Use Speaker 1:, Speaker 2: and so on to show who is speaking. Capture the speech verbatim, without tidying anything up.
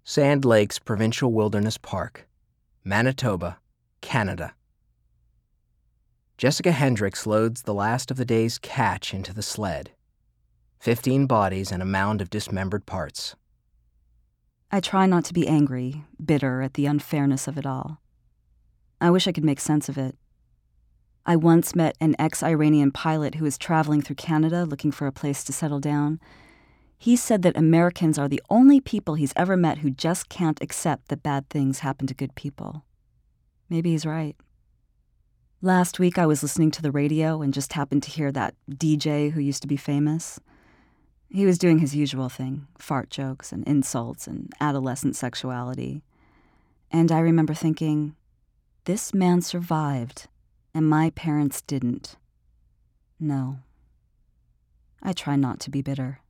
Speaker 1: Sand Lakes Provincial Wilderness Park, Manitoba, Canada. Jessica Hendricks loads the last of the day's catch into the sled. Fifteen bodies and a mound of dismembered parts.
Speaker 2: I try not to be angry, bitter at the unfairness of it all. I wish I could make sense of it. I once met an ex-Iranian pilot who was traveling through Canada looking for a place to settle down. He said that Americans are the only people he's ever met who just can't accept that bad things happen to good people. Maybe he's right. Last week I was listening to the radio and just happened to hear that D J who used to be famous. He was doing his usual thing, fart jokes and insults and adolescent sexuality. And I remember thinking, this man survived, and my parents didn't. No. I try not to be bitter.